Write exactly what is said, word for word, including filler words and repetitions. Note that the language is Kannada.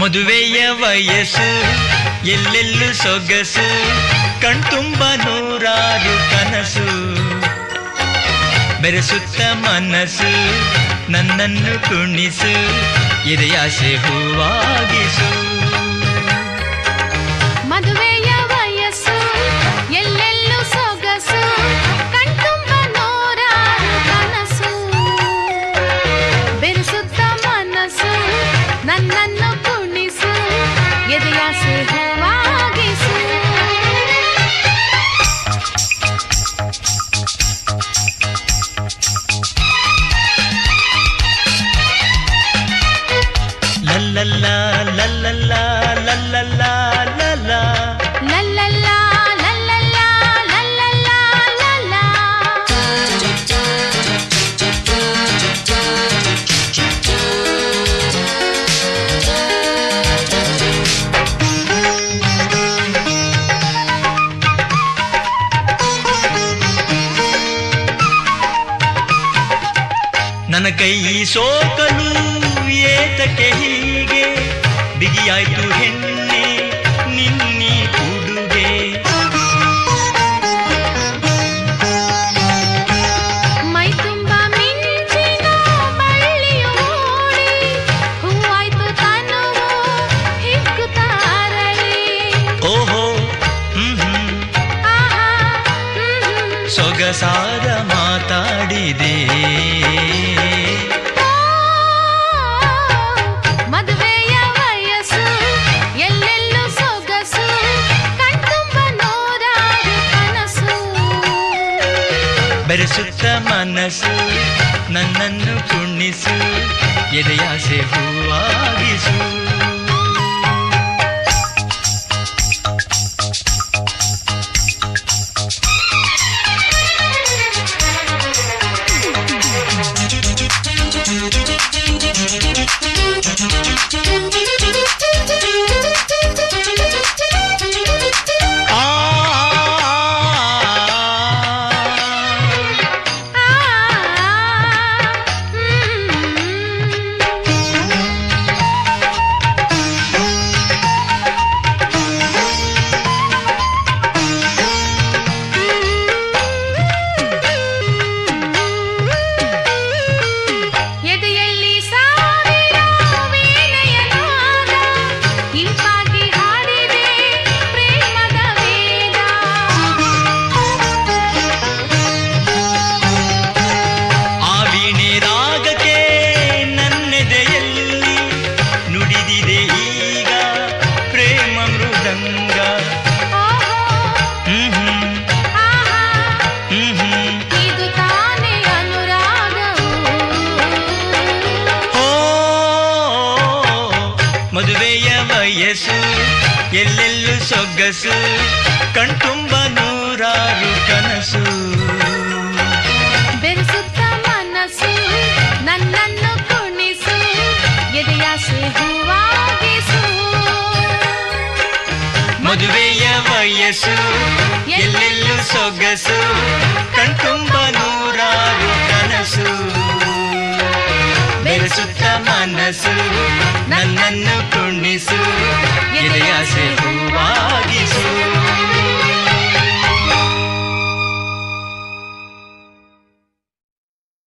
ಮದುವೆಯ ವಯಸ್ಸು ಎಲ್ಲೆಲ್ಲೂ ಸೊಗಸು ಕಣ್ತುಂಬ ನೂರಾರು ಕನಸು ಬೆರೆಸುತ್ತ ಮನಸ್ಸು ನನ್ನನ್ನು ಕುಣಿಸು ಎದೆಯಾಸೆ ಹೂವಾಗಿಸು ಮದುವೆಯ ವಯಸ್ಸು ಎಲ್ಲೆಲ್ಲೂ ಸೊಗಸು ಕಣ್ತುಂಬ ನೂರಾರು ಕನಸು ಬೆರೆಸುತ್ತ ಮನಸ್ಸು ನನ್ನನ್ನು ಕುಣಿಸು ಎದೆಯಾಸೆ ಹೂವಾಗಿಸು ಲಲ್ಲಲ್ಲ ಲಲ್ಲಲ್ಲ ಲಲ್ಲಲ್ಲ ಲಲ್ಲ ಲಲ್ಲಲ್ಲ ಲಲ್ಲಲ್ಲ ಲಲ್ಲಲ್ಲ ಲಲ್ಲ ನನ್ನ ಕೈ ಸೋಕಲು ಏತಕ್ಕೆ ಹೀಗೆ ಬಿಗಿಯಾಯ್ತು ಹೆಣ್ಣೆ ನಿನ್ನಿ ಉಡುಗೆ ಮೈ ತುಂಬ ಮಿಂಚಿನ ಬಳ್ಳಿಯು ಮೂಡಿ ಹೂವಾಯ್ತು ತನುವು ಹಿಗ್ಗುತ್ತಾರಳಿ ಓಹೋ ಹ್ಮ್ ಹ್ಮ್ ಆಹಾ ಹ್ಮ್ ಸೊಗಸಾದ ಮಾತಾಡಿದೆ ಮದುವೆಯ ವಯಸ್ಸು ಎಲ್ಲೆಲ್ಲೂ ಸೊಗಸು ಕಣ್ತುಂಬ ನೂರಾರು ಕನಸು ಬೆರೆಸುತ್ತ ಮನಸ್ಸು ನನ್ನನ್ನು ಕುಣಿಸು ಎದೆಯಾಸೆ ಹೂವಾಗಿಸು ಎದೆಯಲ್ಲಿ ಸಾವಿರ ವೀಣೆಯ ನಾದ ಇಂಪಾಗಿ ಹಾಡಿದೆ ಪ್ರೇಮದ ವೇದ ಆ ವೀಣೆ ರಾಗಕ್ಕೆ ನನ್ನೆದೆಯಲ್ಲಿ ನುಡಿದಿದೆ ಈಗ ಪ್ರೇಮ ಮೃದಂಗ ಓಹೋ ಹ್ಮ್ ಹ್ಮ್ ಆಹಾ ಹ್ಮ್ ಹ್ಮ್ ಇದು ತಾನೇ ಅನುರಾಗವು ಓ ಮದುವೆಯ ವಯಸ್ಸು ಎಲ್ಲೆಲ್ಲೂ ಸೊಗಸು ಕಣ್ತುಂಬ ನೂರಾರು ಕನಸು ಬೆರೆಸುತ್ತ ಮನಸ್ಸು ನನ್ನನ್ನು ಕುಣಿಸು ಎದೆಯಾಸೆ ಹೂವಾಗಿಸು ಮದುವೆಯ ವಯಸ್ಸು ಎಲ್ಲೆಲ್ಲೂ ಸೊಗಸು ಕಣ್ತುಂಬ ನೂರಾರು ಕನಸು ಬೆರೆಸುತ್ತ ಮನಸ್ಸು ನನ್ನನ್ನು ಕುಣಿಸು ಎದೆಯಾಸೆ ಹೂವಾ